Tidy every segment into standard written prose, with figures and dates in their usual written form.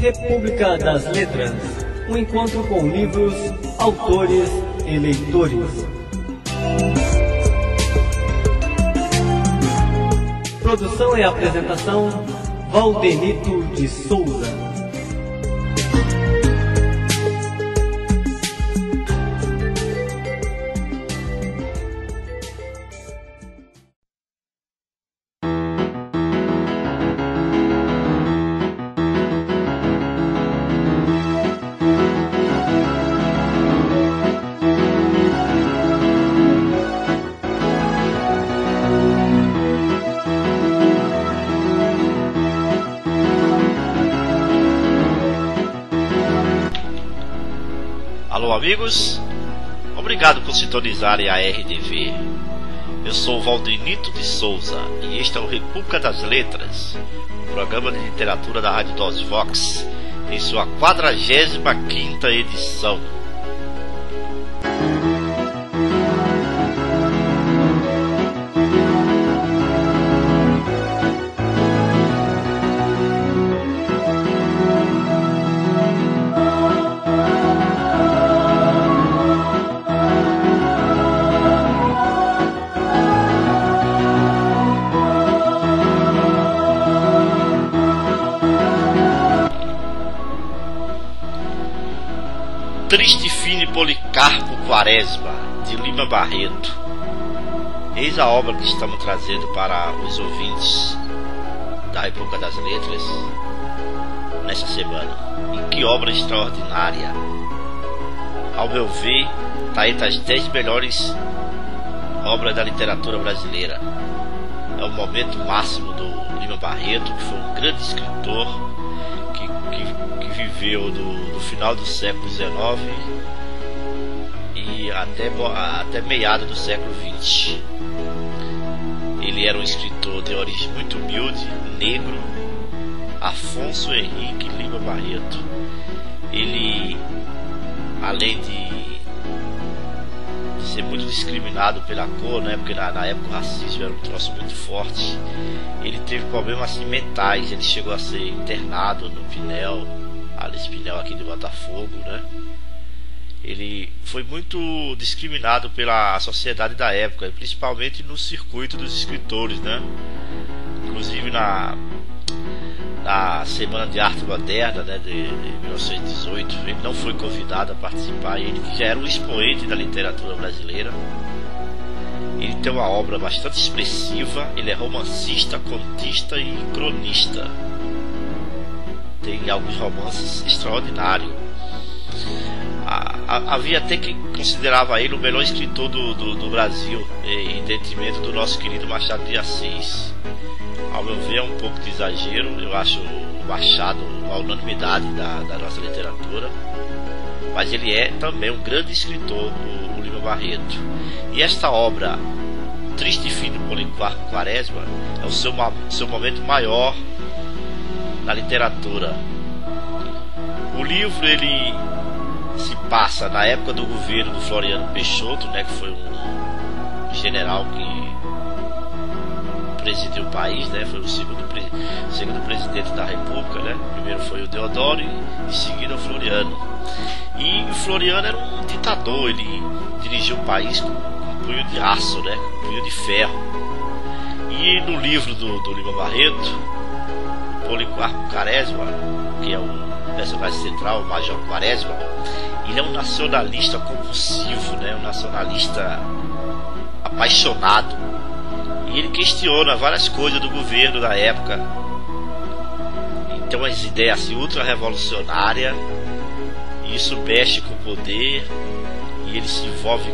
República das Letras, um encontro com livros, autores e leitores. Produção e apresentação, Valdenito de Souza. Alô amigos, obrigado por sintonizarem a RDV. Eu sou o Valdenito de Souza e este é o República das Letras, um programa de literatura da Rádio Dos Vox, em sua 45ª edição. Triste fim de Policarpo Quaresma, de Lima Barreto. Eis a obra que estamos trazendo para os ouvintes da República das Letras nesta semana. E que obra extraordinária! Ao meu ver, está entre as 10 melhores obras da literatura brasileira. É o momento máximo do Lima Barreto, que foi um grande escritor que viveu do final do século XIX e até meados do século XX. Ele era um escritor de origem muito humilde, negro, Afonso Henrique Lima Barreto. Ele, além de ser muito discriminado pela cor, né, porque na época o racismo era um troço muito forte, ele teve problemas mentais. Ele chegou a ser internado no Pinel, Alice Pinel aqui de Botafogo, né? Ele foi muito discriminado pela sociedade da época, principalmente no circuito dos escritores, né? Inclusive na Semana de Arte Moderna, né, de 1918, ele não foi convidado a participar. Ele que já era um expoente da literatura brasileira. Ele tem uma obra bastante expressiva. Ele é romancista, contista e cronista. Tem alguns romances extraordinários. Havia até que considerava ele o melhor escritor do Brasil, em detrimento do nosso querido Machado de Assis. Ao meu ver, é um pouco de exagero. Eu acho o Machado a unanimidade da nossa literatura, mas ele é também um grande escritor, o Lima Barreto. E esta obra, Triste Fim de Policarpo Quaresma, é o seu momento maior na literatura. O livro ele se passa na época do governo do Floriano Peixoto, né, que foi um general que presidiu o país, né, foi o segundo presidente da República, né. Primeiro foi o Deodoro e em seguida o Floriano. E o Floriano era um ditador. Ele dirigiu o país com um punho de aço, né, um punho de ferro. E no livro do Lima Barreto, Policarpo Quaresma, que é o personagem central, o Major Quaresma, ele é um nacionalista compulsivo, né? Um nacionalista apaixonado. E ele questiona várias coisas do governo da época. Então as ideias assim, ultra-revolucionárias, e isso mexe com o poder, e ele se envolve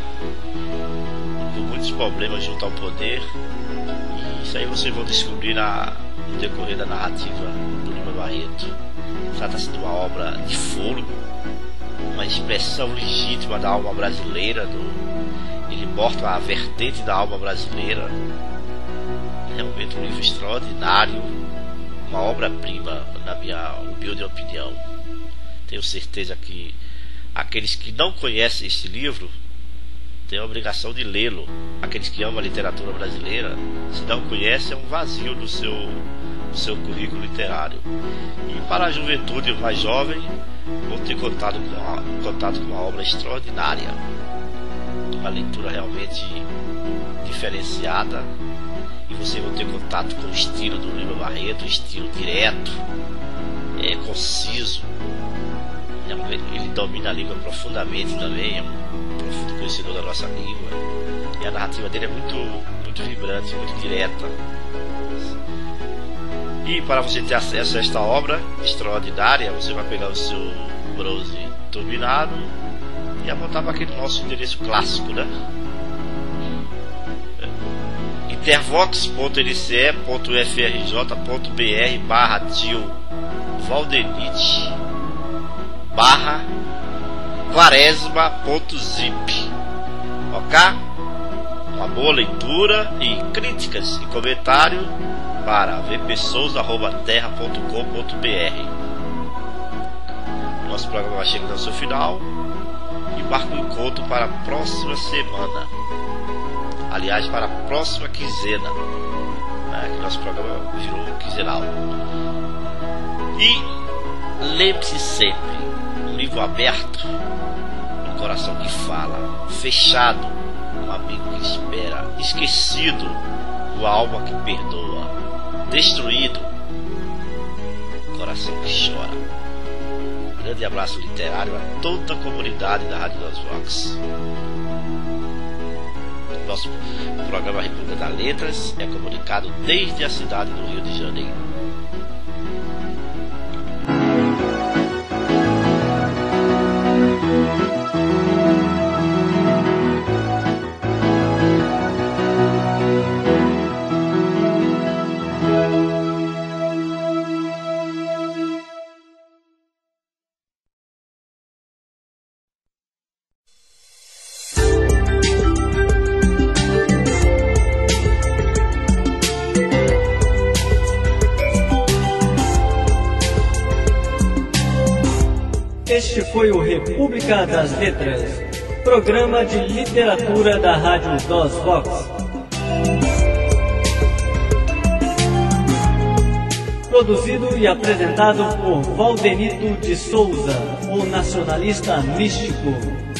com muitos problemas junto ao poder. E isso aí vocês vão descobrir no decorrer da narrativa do Lima Barreto. Trata-se de uma obra de fôlego, uma expressão legítima da alma brasileira. Ele mostra a vertente da alma brasileira. Realmente um livro extraordinário, uma obra-prima, na minha humilde opinião. Tenho certeza que aqueles que não conhecem este livro têm a obrigação de lê-lo. Aqueles que amam a literatura brasileira, se não conhecem, é um vazio no seu o seu currículo literário. E para a juventude mais jovem, vou ter contato com uma obra extraordinária, uma leitura realmente diferenciada, e você vai ter contato com o estilo do Lima Barreto, um estilo direto, conciso. Ele domina a língua profundamente também, é um profundo conhecedor da nossa língua, e a narrativa dele é muito vibrante, muito direta. E para você ter acesso a esta obra extraordinária, você vai pegar o seu browser turbinado e apontar para aquele nosso endereço clássico, né? intervox.nce.frj.br/tio Valdenite /quaresma.zip. Ok? Uma boa leitura e críticas e comentário para vpsouza@terra.com.br. Nosso programa vai chegando ao seu final e marca um encontro para a próxima semana. Aliás, para a próxima quinzena, né, que nosso programa virou quinzenal. E lembre-se sempre: um livro aberto, um coração que fala, fechado, um amigo que espera, esquecido, uma alma que perdoa, destruído, um coração que chora. Um grande abraço literário a toda a comunidade da Rádio das Vox. Nosso programa República das Letras é comunicado desde a cidade do Rio de Janeiro. Este foi o República das Letras, programa de literatura da Rádio dos Vox. Produzido e apresentado por Valdenito de Souza, o nacionalista místico.